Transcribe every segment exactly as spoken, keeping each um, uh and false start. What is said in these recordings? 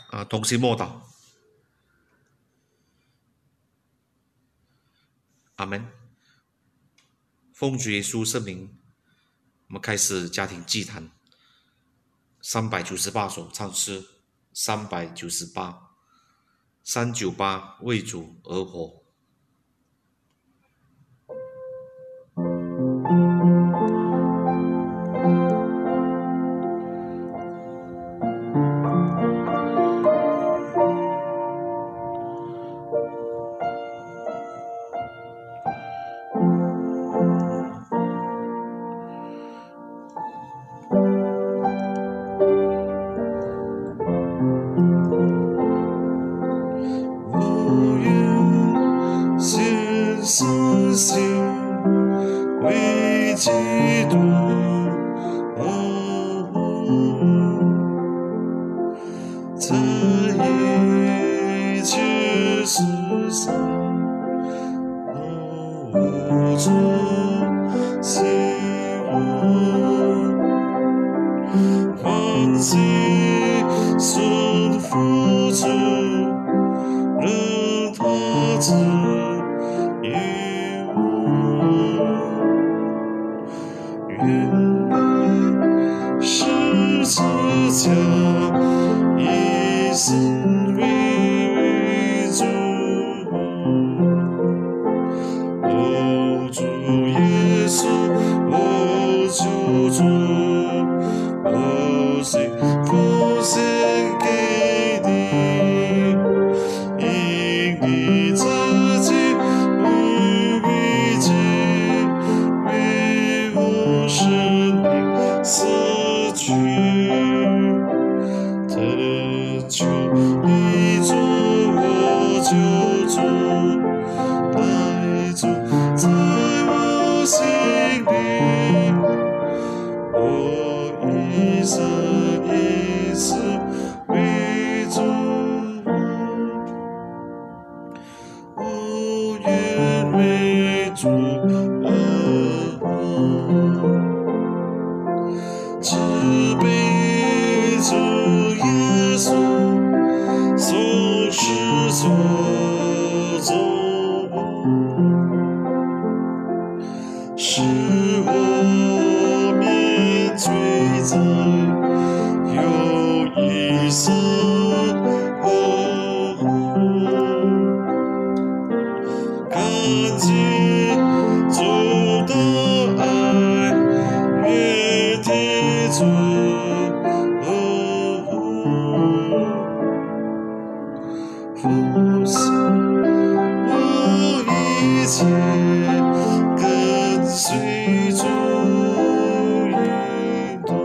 啊，同心默祷，阿门。奉主耶稣圣名，我们开始家庭祭坛。三百九十八首唱诗，三百九十八，三九八为主而活。 为基督而活，这一切世上无处幸福，放弃顺付出，任他指引我。原来十字架一生为主，哦，主耶稣，我救主，我心奉献给你，因你自己无比己为我生命死去，得救你做我救主，来住在我心里，我一生一世为主，我愿为主而活，只被主耶稣所施所走，使我免罪债，有一生活，感激主的爱，愿替主而活，奉献我一切，跟随主引导。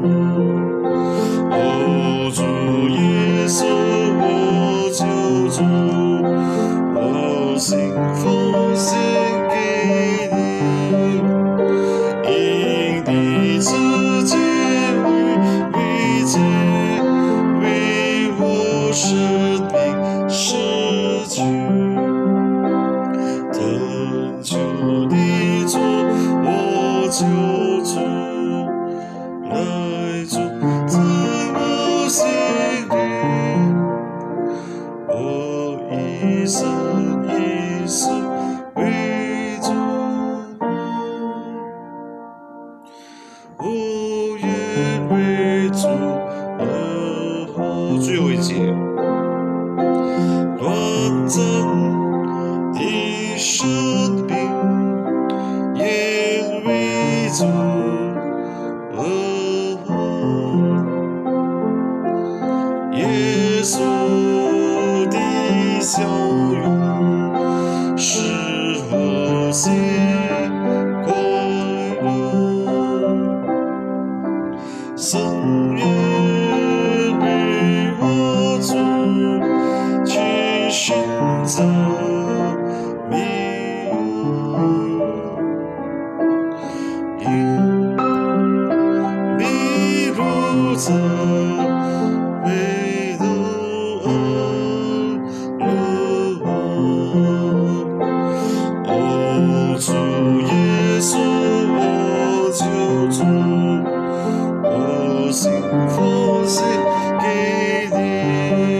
哦，主耶稣，我救主，我心奉献给你，因你自己为解，为我生命失去，等求你做我救主，来住在我心里，我一生一世为主，我愿为主而活。 最后一节， 短暂的生命，也为主而活。耶稣的笑容使我心快乐，深愿为我主去寻找命，因你如在为路而路，哦，主耶稣，我救主，我心奉献给你。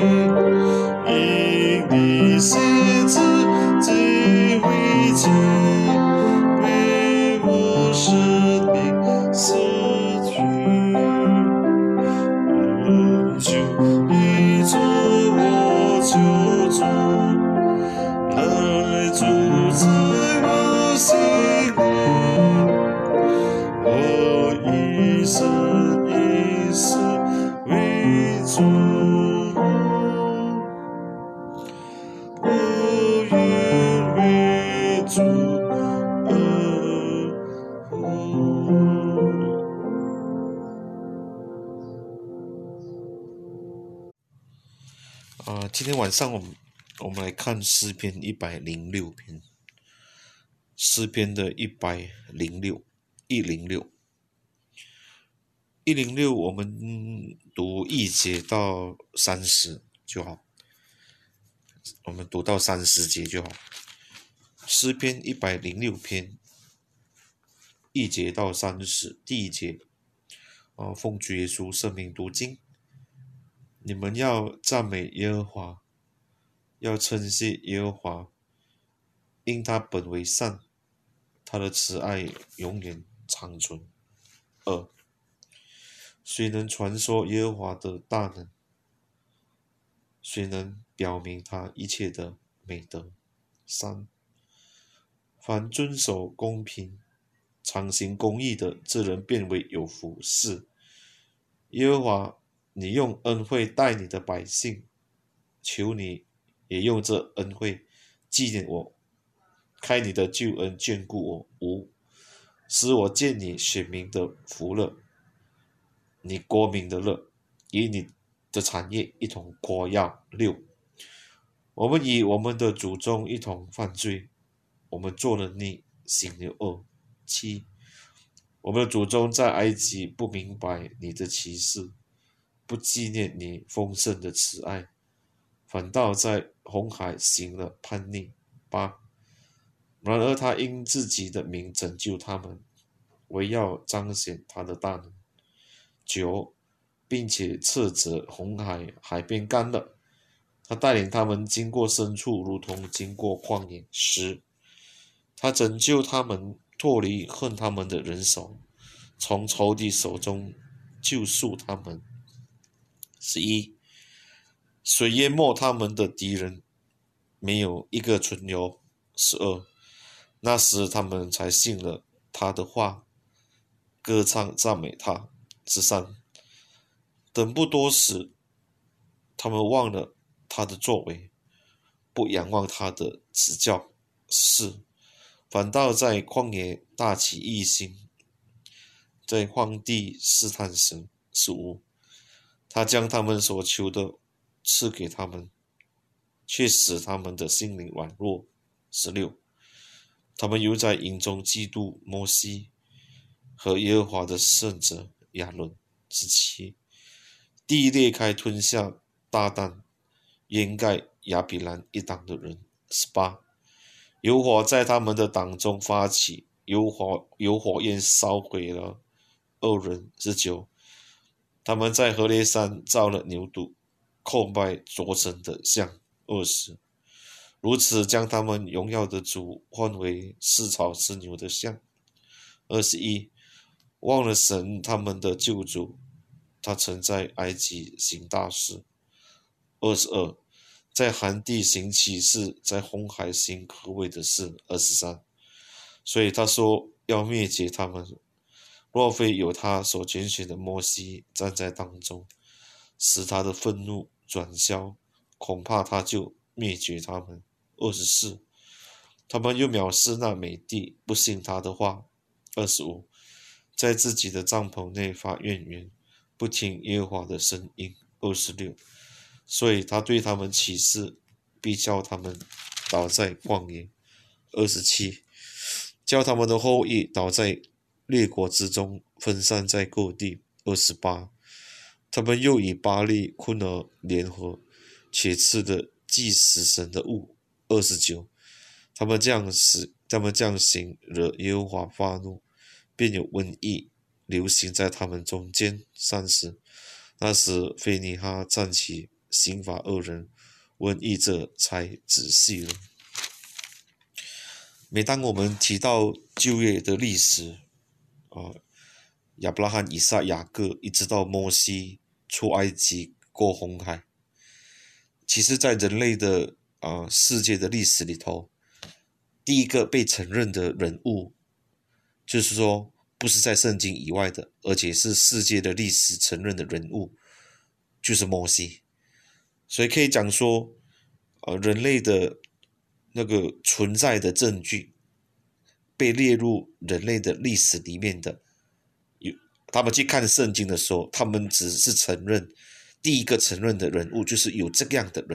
今天晚上我们我们来看诗篇一百零六篇，诗篇的一百零六，一零六，一零六，我们读一节到三十就好，我们读到三十节就好。诗篇一百零六篇，一节到三十，第一节，啊，奉主耶稣圣名读经。你们要赞美耶和华，要称谢耶和华，因他本为善，他的慈爱永远长存。二，谁能传说耶和华的大能？谁能表明他一切的美德？三，凡遵守公平、常行公义的，这人变为有福。四，耶和华，你用恩惠待你的百姓，求你也用这恩惠纪念我，开你的救恩眷顾我。五，使我见你选民的福乐，你国民的乐，以你的产业一同夸耀。六，我们与我们的祖宗一同犯罪，我们做了逆，行了恶。七，我们的祖宗在埃及不明白你的奇事，不纪念你丰盛的慈爱，反倒在红海行了叛逆。八，然而他因自己的名拯救他们，为要彰显他的大能。九，并且斥责红海，海变干了，他带领他们经过深处，如同经过旷野。十，他拯救他们脱离恨他们的人手，从仇敌手中救赎他们。十一，水淹没他们的敌人，没有一个存留。十二，那时他们才信了他的话，歌唱赞美他。十三，等不多时，他们忘了他的作为，不仰望他的指教。四，反倒在旷野大起异心，在荒地试探神。十五，他将他们所求的赐给他们，却使他们的心灵软弱。十六，他们又在营中嫉妒摩西和耶和华的圣者亚伦。十七，地裂开吞下大弹，掩盖亚比兰一党的人。十八，有火在他们的党中发起，有火有火焰烧毁了二人。十九，他们在何烈山造了牛犊，叩拜着神的像。二十，如此将他们荣耀的主换为吃草吃牛的像。二十一，忘了神他们的救主，他曾在埃及行大事。二十二，在寒地行奇事，在红海行可畏的事。二十三，所以他说要灭绝他们，若非有他所拣选的摩西站在当中，使他的愤怒转消，恐怕他就灭绝他们。二十四，他们又藐视那美地，不信他的话。二十五，在自己的帐篷内发怨言，不听耶和华的声音。二十六，所以他对他们起誓，必叫他们倒在旷野。二十七，叫他们的后裔倒在列国之中，分散在各地。二十八，他们又以巴力、昆尔联合，且吃了祭死神的物。二十九，他们这样使他们这样行，惹耶和华发怒，便有瘟疫流行在他们中间。三十，那时菲尼哈站起刑罚恶人，瘟疫这才止息了。每当我们提到旧约的历史，啊，亚伯拉罕、以撒、雅各，一直到摩西出埃及过红海，其实在人类的啊、呃、世界的历史里头，第一个被承认的人物，就是说不是在圣经以外的，而且是世界的历史承认的人物，就是摩西。所以可以讲说，呃，人类的那个存在的证据，被列入人类的历史里面的，有他们去看圣经的时候，他们只是承认第一个承认的人物就是有这样的人，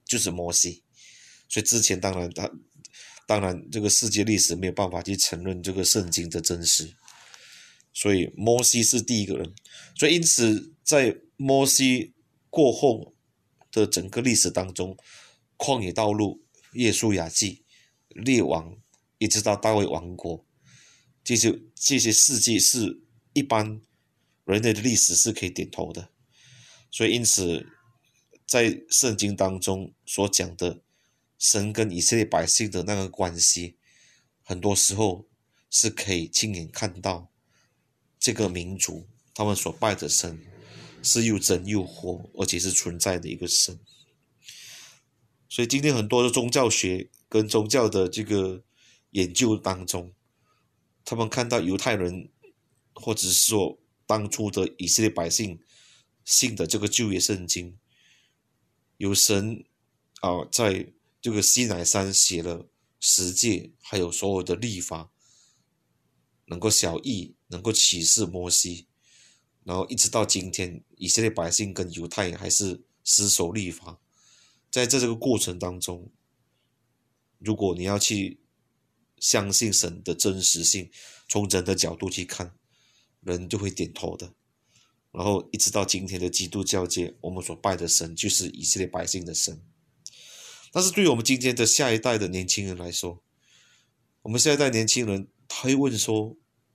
就是摩西。所以之前当然他当然这个世界历史没有办法去承认这个圣经的真实，所以摩西是第一个人。所以因此在摩西过后的整个历史当中，旷野道路、约书亚记、列王，一直到大卫王国，这些这些事迹是一般人类的历史是可以点头的。所以因此在圣经当中所讲的神跟以色列百姓的那个关系，很多时候是可以亲眼看到这个民族他们所拜的神是又真又活，而且是存在的一个神。所以今天很多的宗教学跟宗教的这个研究当中，他们看到犹太人或者是说当初的以色列百姓信的这个旧约圣经，有神啊、呃、在这个西乃山写了十诫，还有所有的律法，能够晓谕，能够启示摩西，然后一直到今天，以色列百姓跟犹太还是死守律法。在这个过程当中，如果你要去相信神的真实性，从人的角度去看，人就会点头的。然后一直到今天的基督教界，我们所拜的神就是以色列百姓的神。但是对于我们今天的下一代的年轻人来说，我们下一代年轻人他会问说，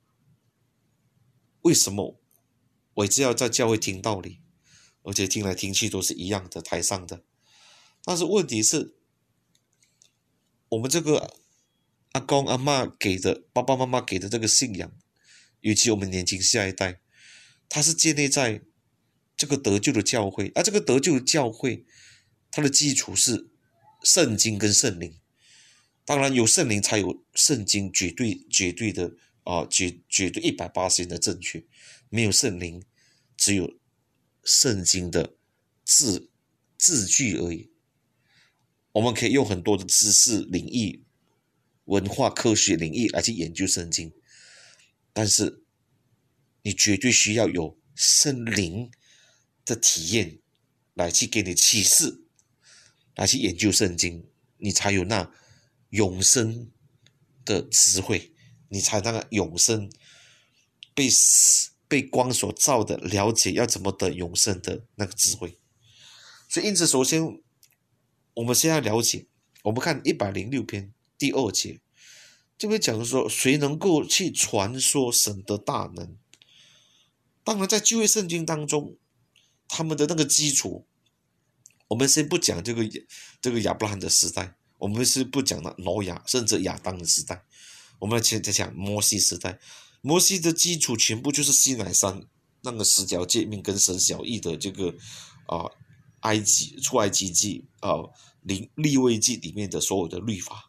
为什么我一直要在教会听道理，而且听来听去都是一样的，台上的。但是问题是，我们这个阿公阿嬷给的，爸爸妈妈给的这个信仰，尤其我们年轻下一代，它是建立在这个得救的教会，而、啊、这个得救的教会，它的基础是圣经跟圣灵。当然有圣灵才有圣经，绝对绝对的啊、呃，绝绝对一百八十的正确。没有圣灵，只有圣经的字字句而已。我们可以用很多的知识领域、文化科学领域来去研究圣经，但是你绝对需要有圣灵的体验来去给你启示，来去研究圣经，你才有那永生的智慧，你才那个永生被被光所照的了解要怎么得永生的那个智慧。所以因此首先我们现在了解，我们看一百零六篇第二节，这边讲说谁能够去传说神的大能。当然在旧约圣经当中，他们的那个基础，我们先不讲这个这个亚伯拉罕的时代，我们是不讲的挪亚甚至亚当的时代，我们现在讲摩西时代。摩西的基础全部就是西乃山那个十条诫命跟神晓谕的这个啊、呃、埃及出埃及记啊、呃、利未记里面的所有的律法，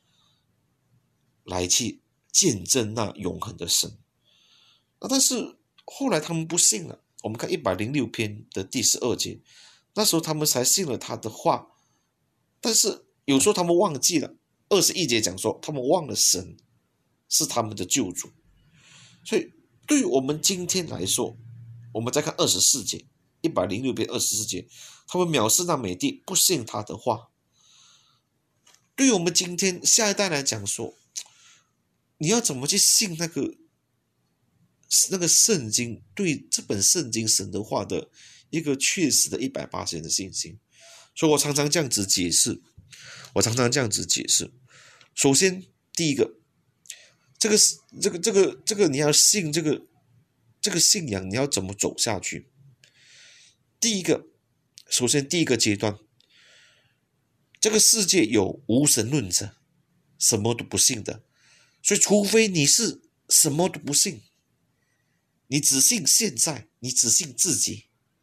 来去见证那永恒的神。那但是后来他们不信了，我们看一百零六篇的第十二节，那时候他们才信了他的话，但是有时候他们忘记了，二十一节讲说他们忘了神是他们的救主。所以对于我们今天来说，我们再看二十四节，一百零六篇二十四节，他们藐视那美地，不信他的话。对于我们今天下一代来讲说，你要怎么去信那个那个圣经，对这本圣经神的话的一个确实的一百八十的信心。所以我常常这样子解释，我常常这样子解释。首先第一个，这个这个这个这个你要信这个这个信仰，你要怎么走下去？第一个，首先第一个阶段，这个世界有无神论者，什么都不信的，所以除非你是什么都不信，你只信现在，你只信自己，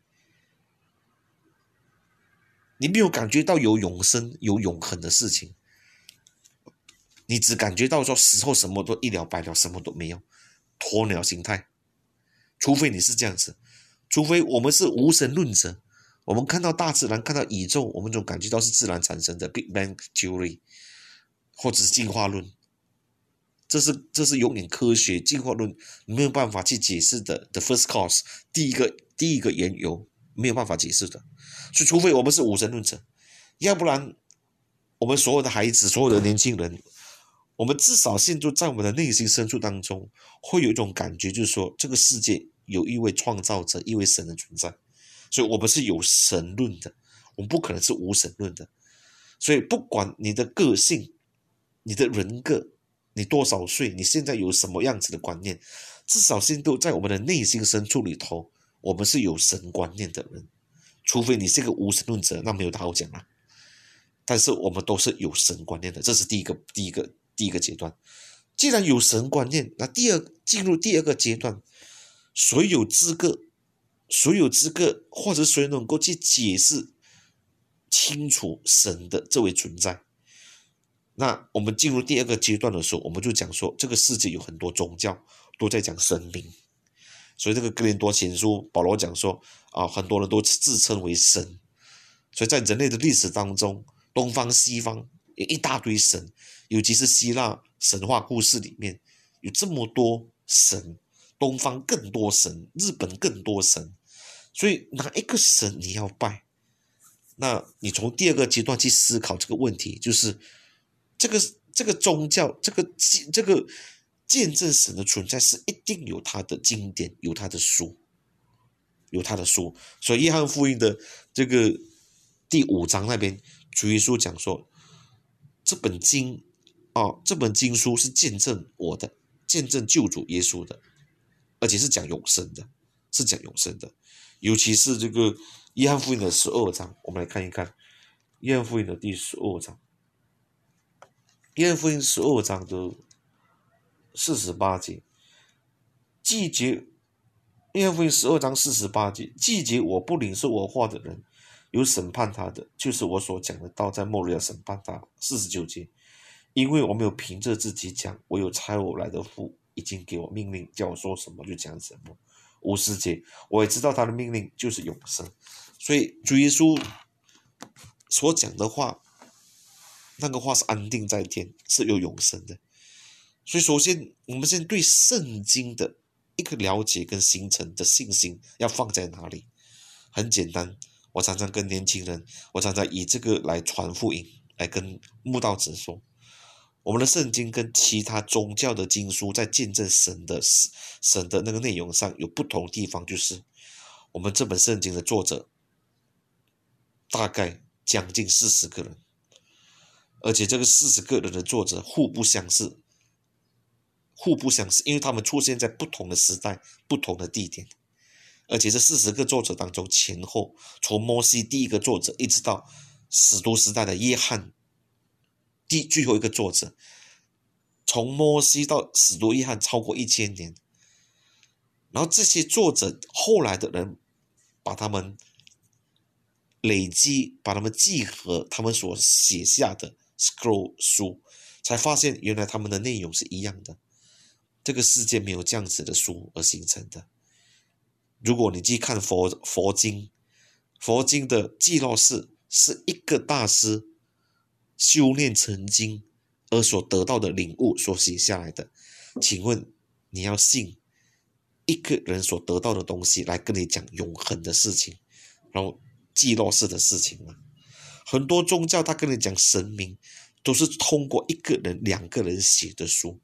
你没有感觉到有永生有永恒的事情，你只感觉到说死后什么都一了百了，什么都没有，鸵鸟心态。除非你是这样子，除非我们是无神论者，我们看到大自然，看到宇宙，我们总感觉到是自然产生的 Big Bang Theory 或者是进化论，这是这是永远科学进化论没有办法去解释的 The first cause 第一个第一个缘由没有办法解释的。所以除非我们是无神论者， 要不然我们所有的孩子，所有的年轻人，我们至少现在在我们的内心深处当中，会有一种感觉，就是说这个世界有一位创造者，一位神的存在，所以我们是有神论的，我们不可能是无神论的。所以不管你的个性，你的人格，你多少岁，你现在有什么样子的观念，至少现在在我们的内心深处里头，我们是有神观念的人。除非你是个无神论者，那没有好讲啦。但是我们都是有神观念的，这是第一个第一个第一个阶段。既然有神观念，那第二进入第二个阶段，谁有资格，谁有资格，或者谁能够去解释清楚神的这位存在？那我们进入第二个阶段的时候，我们就讲说，这个世界有很多宗教都在讲神明。所以这个哥林多前书保罗讲说啊，很多人都自称为神。所以在人类的历史当中，东方西方有一大堆神，尤其是希腊神话故事里面有这么多神，东方更多神，日本更多神。所以哪一个神你要拜？那你从第二个阶段去思考这个问题，就是这个这个宗教，这个这个见证神的存在是一定有他的经典，有他的书，有他的书。所以约翰福音的这个第五章那边，主耶稣讲说，这本经啊，这本经书是见证我的，见证救主耶稣的，而且是讲永生的，是讲永生的。尤其是这个约翰福音的十二章，我们来看一看约翰福音的第十二章，约翰福音十二章的四十八节，季节，约翰福音十二章四十八节，季节我不领受我话的人，有审判他的，就是我所讲的道，在末日要审判他。四十九节，因为我没有凭着自己讲，我有差我来的父已经给我命令，叫我说什么就讲什么。五十节，我也知道他的命令就是永生。所以主耶稣所讲的话，那个话是安定在天，是有永生的。所以首先我们先对圣经的一个了解跟形成的信心要放在哪里？很简单，我常常跟年轻人，我常常以这个来传福音，来跟慕道者说，我们的圣经跟其他宗教的经书在见证神的神的那个内容上有不同的地方，就是我们这本圣经的作者大概将近四十个人，而且这个四十个人的作者互不相识，互不相识，因为他们出现在不同的时代、不同的地点，而且这四十个作者当中，前后从摩西第一个作者一直到使徒时代的约翰第最后一个作者，从摩西到使徒约翰超过一千年，然后这些作者后来的人把他们累积，把他们集合，他们所写下的 scroll 书，才发现原来他们的内容是一样的。这个世界没有这样子的书而形成的。如果你去看佛佛经，佛经的记录是是一个大师修炼成经而所得到的领悟所写下来的，请问你要信一个人所得到的东西来跟你讲永恒的事情，然后记录式的事情吗？很多宗教他跟你讲神明都是通过一个人两个人写的书，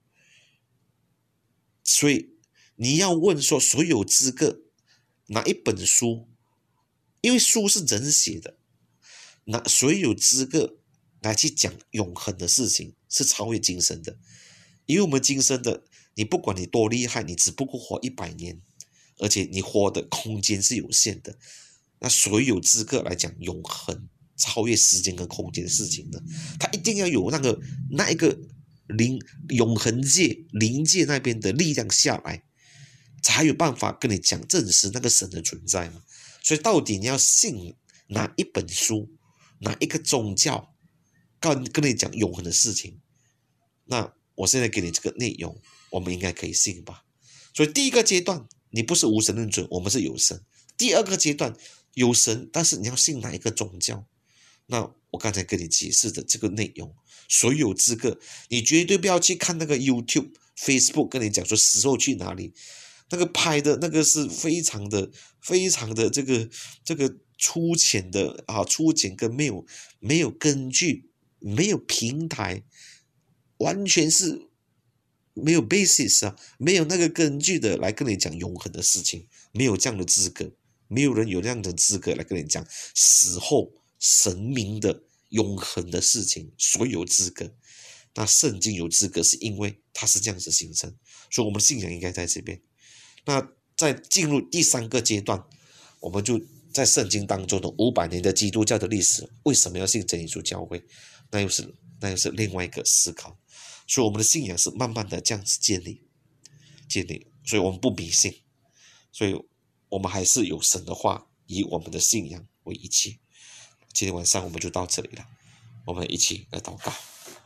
所以你要问说谁有资格哪一本书，因为书是人写的，那谁有资格来去讲永恒的事情，是超越今生的。因为我们今生的，你不管你多厉害，你只不过活一百年，而且你活的空间是有限的，那谁有资格来讲永恒超越时间跟空间的事情呢？他一定要有那个那一个灵永恒界灵界那边的力量下来，才有办法跟你讲证实那个神的存在嘛。所以到底你要信哪一本书，哪一个宗教跟跟你讲永恒的事情，那我现在给你这个内容，我们应该可以信吧。所以第一个阶段你不是无神论者，我们是有神。第二个阶段有神，但是你要信哪一个宗教？那我刚才跟你解释的这个内容，谁有资格？你绝对不要去看那个 YouTube、Facebook 跟你讲说死后去哪里，那个拍的那个是非常的、非常的这个这个粗浅的啊，粗浅跟没有没有根据、没有平台，完全是没有 basis 啊，没有那个根据的来跟你讲永恒的事情，没有这样的资格，没有人有这样的资格来跟你讲死后神明的永恒的事情，所有资格。那圣经有资格，是因为它是这样子形成，所以我们信仰应该在这边。那在进入第三个阶段，我们就在圣经当中的五百年的基督教的历史，为什么要信真耶稣教会？那又是那又是另外一个思考。所以我们的信仰是慢慢的这样子建立，建立。所以我们不迷信，所以我们还是有神的话，以我们的信仰为一切。今天晚上我们就到这里了，我们一起来祷告。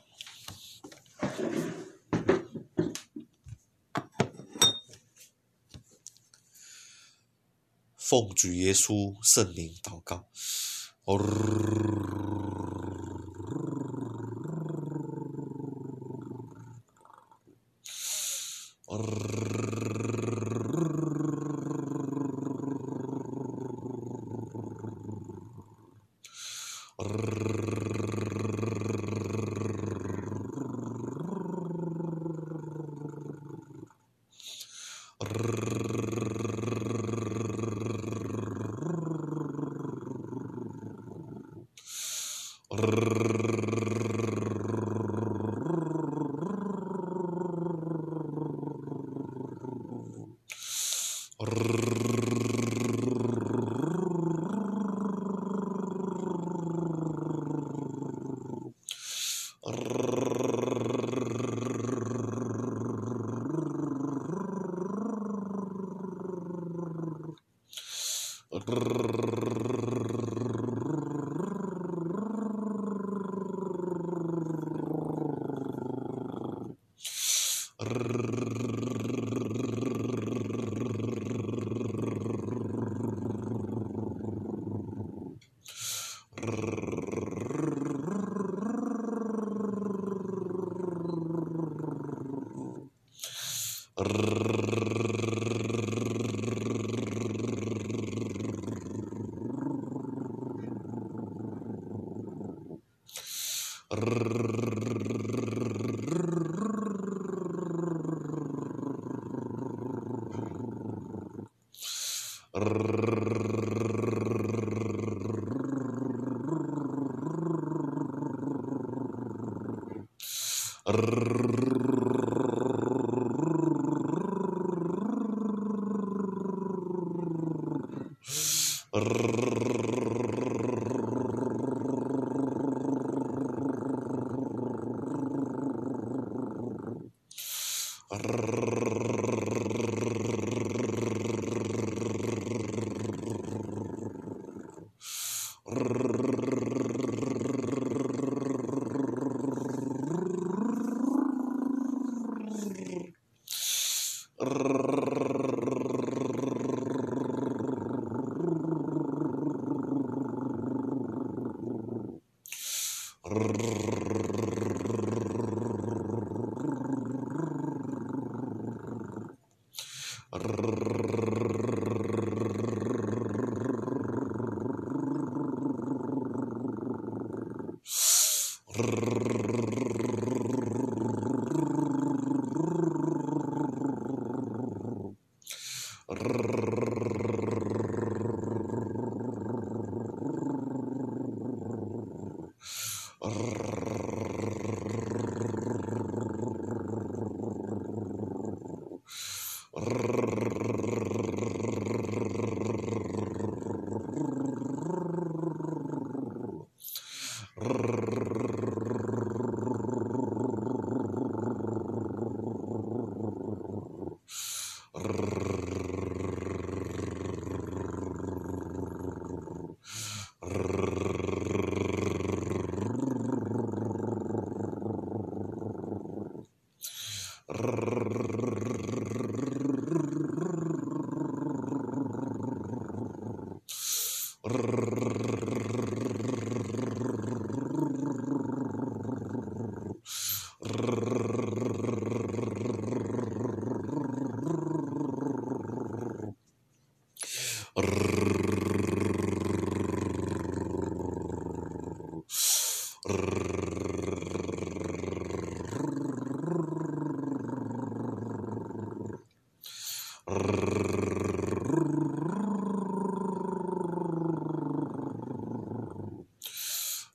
奉主耶稣圣名祷告。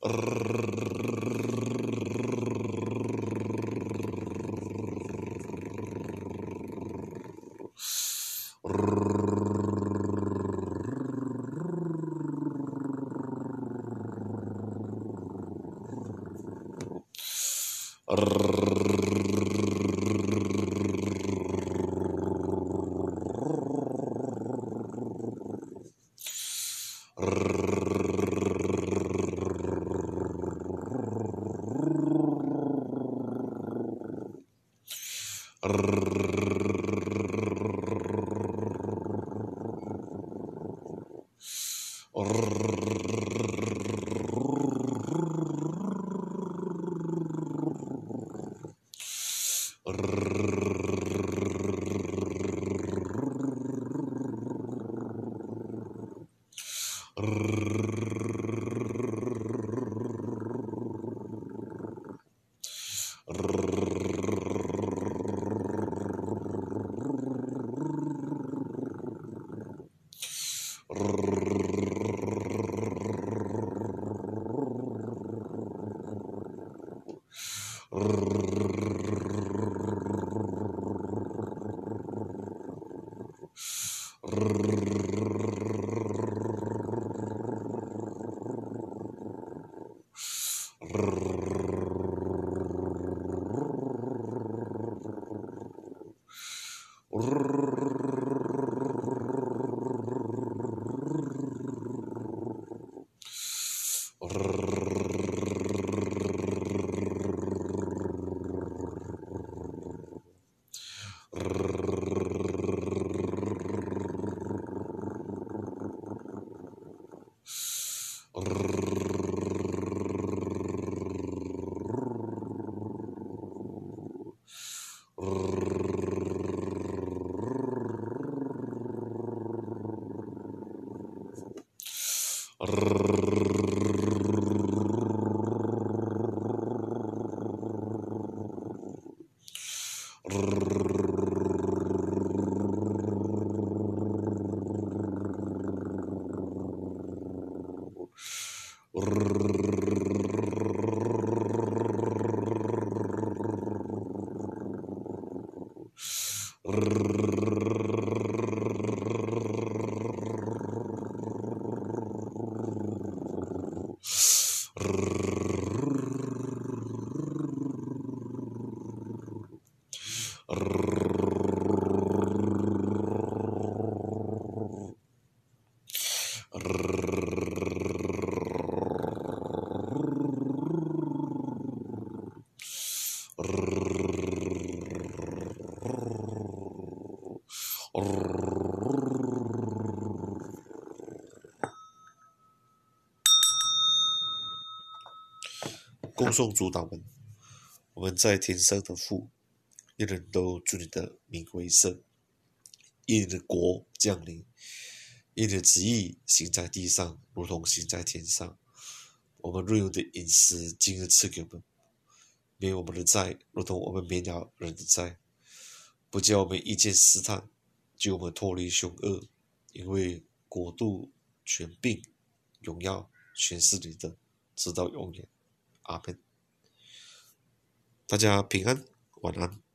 恭送主导们，我们在天上的父，愿人都尊你的名为圣，愿你的国降临，愿你的旨意行在地上，如同行在天上。我们日用的饮食今日赐给我们，免我们的债，如同我们免了人的债，不叫我们遇见试探，救我们脱离凶恶，因为国度、权柄、荣耀全是你的，直到永远。阿门。大家平安，晚安。